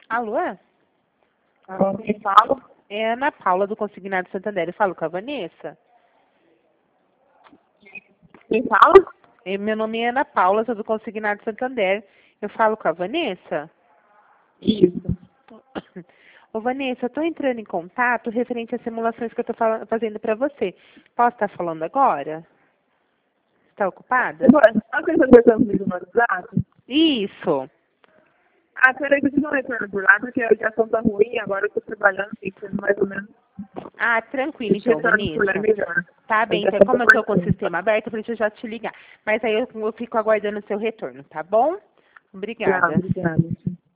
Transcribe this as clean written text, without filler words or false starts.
Alô? Alô, quem fala? É a Ana Paula do Consignado Santander. Eu falo com a Vanessa? Quem fala? Meu nome é Ana Paula, sou do Consignado Santander. Eu falo com a Vanessa? Isso. Ô, Vanessa, eu estou entrando em contato referente às simulações que eu estou fazendo para você. Posso estar falando agora? Está ocupada? Sabe que você está conversando comigo no WhatsApp? Isso. Ah, peraí, que eu tive um retorno por lá, porque a ligação tá ruim, agora eu tô trabalhando, fixando mais ou menos. Ah, tranquilo então, Retorno por lá é Vanessa. melhor. Tá A bem, então ligação como tá eu estou com o cortando. sistema aberto, eu falei, deixa eu já te ligar. Mas aí eu fico aguardando o seu retorno, tá bom? Tá, Obrigada. obrigada.